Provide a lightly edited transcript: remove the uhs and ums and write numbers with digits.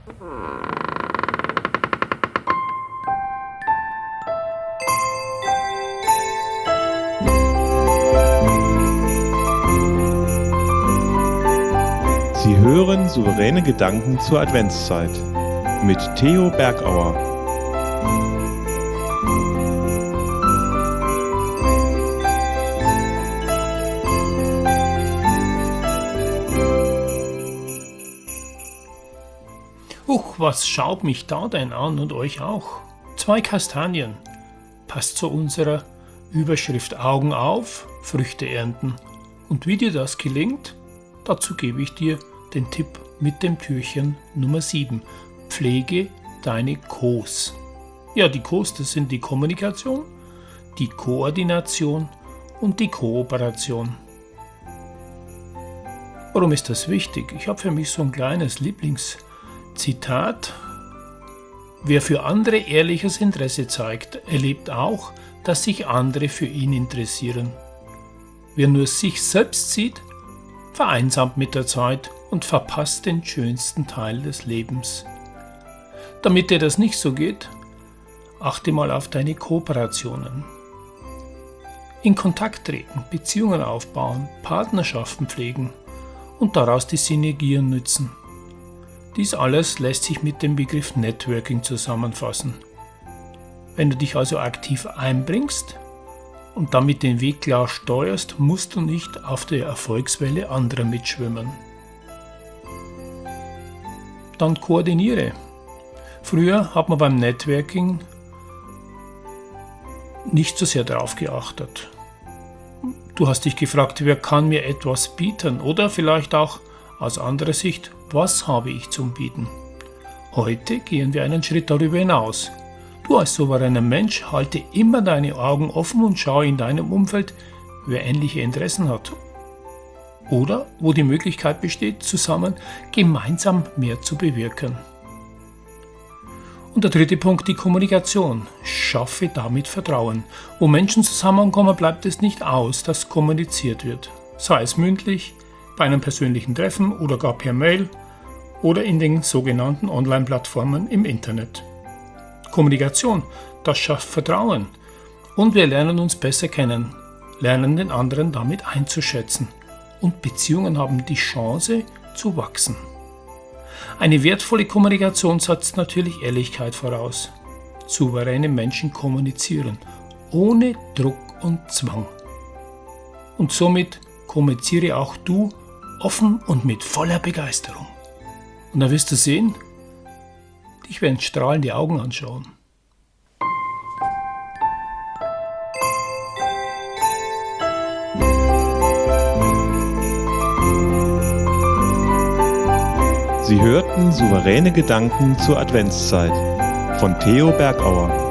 Sie hören souveräne Gedanken zur Adventszeit mit Theo Bergauer. Huch, was schaut mich da denn an und euch auch? 2 Kastanien. Passt zu unserer Überschrift Augen auf, Früchte ernten. Und wie dir das gelingt, dazu gebe ich dir den Tipp mit dem Türchen Nummer 7. Pflege deine Kos. Ja, die Kos, das sind die Kommunikation, die Koordination und die Kooperation. Warum ist das wichtig? Ich habe für mich so ein kleines Lieblingszitat. Wer für andere ehrliches Interesse zeigt, erlebt auch, dass sich andere für ihn interessieren. Wer nur sich selbst sieht, vereinsamt mit der Zeit und verpasst den schönsten Teil des Lebens. Damit dir das nicht so geht, achte mal auf deine Kooperationen. In Kontakt treten, Beziehungen aufbauen, Partnerschaften pflegen und daraus die Synergien nützen. Dies alles lässt sich mit dem Begriff Networking zusammenfassen. Wenn du dich also aktiv einbringst und damit den Weg klar steuerst, musst du nicht auf der Erfolgswelle anderer mitschwimmen. Dann koordiniere. Früher hat man beim Networking nicht so sehr darauf geachtet. Du hast dich gefragt, wer kann mir etwas bieten? Oder vielleicht auch aus anderer Sicht, was habe ich zum Bieten? Heute gehen wir einen Schritt darüber hinaus. Du als souveräner Mensch halte immer deine Augen offen und schaue in deinem Umfeld, wer ähnliche Interessen hat. Oder wo die Möglichkeit besteht, zusammen gemeinsam mehr zu bewirken. Und der 3. Punkt, die Kommunikation. Schaffe damit Vertrauen. Wo Menschen zusammenkommen, bleibt es nicht aus, dass kommuniziert wird. Sei es mündlich, bei einem persönlichen Treffen oder gar per Mail oder in den sogenannten Online-Plattformen im Internet. Kommunikation, das schafft Vertrauen. Und wir lernen uns besser kennen, lernen den anderen damit einzuschätzen. Und Beziehungen haben die Chance zu wachsen. Eine wertvolle Kommunikation setzt natürlich Ehrlichkeit voraus. Souveräne Menschen kommunizieren, ohne Druck und Zwang. Und somit kommuniziere auch du offen und mit voller Begeisterung. Und dann wirst du sehen, dich werden strahlende Augen anschauen. Sie hörten souveräne Gedanken zur Adventszeit von Theo Bergauer.